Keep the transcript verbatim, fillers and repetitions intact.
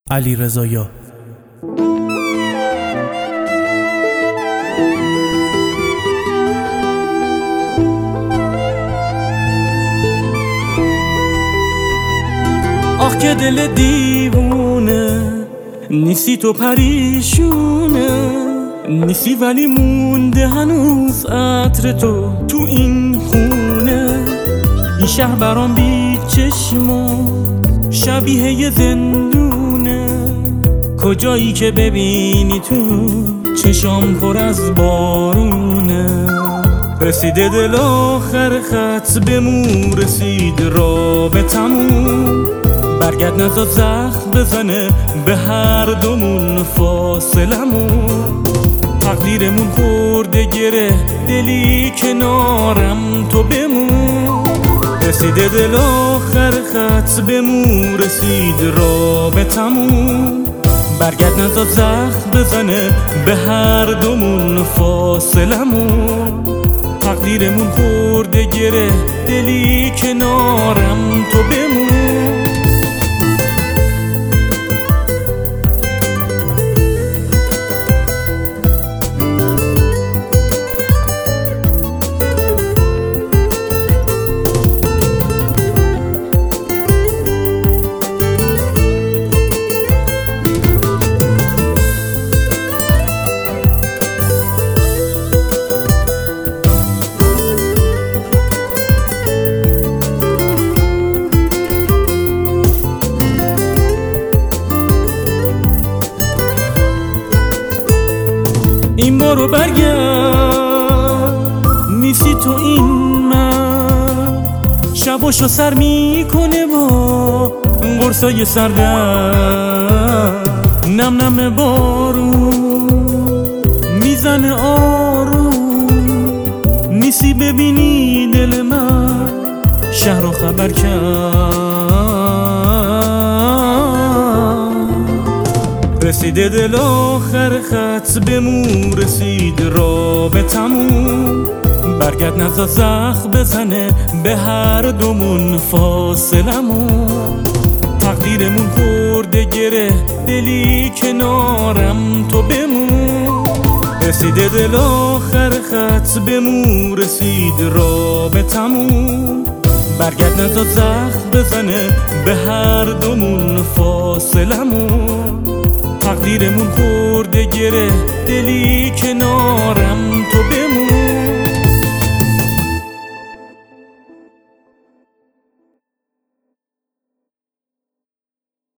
علیرضا. آخ که دل دیوونه نیستی، تو پریشونه نیستی، ولی مونده هنوز عطر تو تو این خونه. این شهر برام بی چشما شبیه یه زندونه، کجایی که ببینی تو چشام پر از بارونه. رسیده دل آخر خط به مو، رسید رابطمون، برگرد نزا زخم بزنه به هر دومون فاصلمون. تقدیرمون خورده گره، دلی کنارم تو بمون. رسیده دل آخر خط به مو، رسید رابطمون، برگرد نزا زخم بزنه به هر دومون فاصلمون. تقدیرمون خورده گره، دلی کنارم تو بمون. این بارو برگرد، نیستی تو این من، شباشو سر میکنه با قرصای سردم. نم نم بارون میزنه آروم، نیستی ببینی دل من شهر رو خبر کرد. رسیده دل آخر خط به مو، رسید رابطمون، برگرد نزا زخم بزنه به هر دومون فاصلمون. تقدیرمون خورده گره، دلی کنارم تو بمون. رسیده دل آخر خط به مو، رسید رابطمون، برگرد نزا زخم بزنه به هر دومون فاصلمون. تقدیرمون خورده گره، دلی کنارم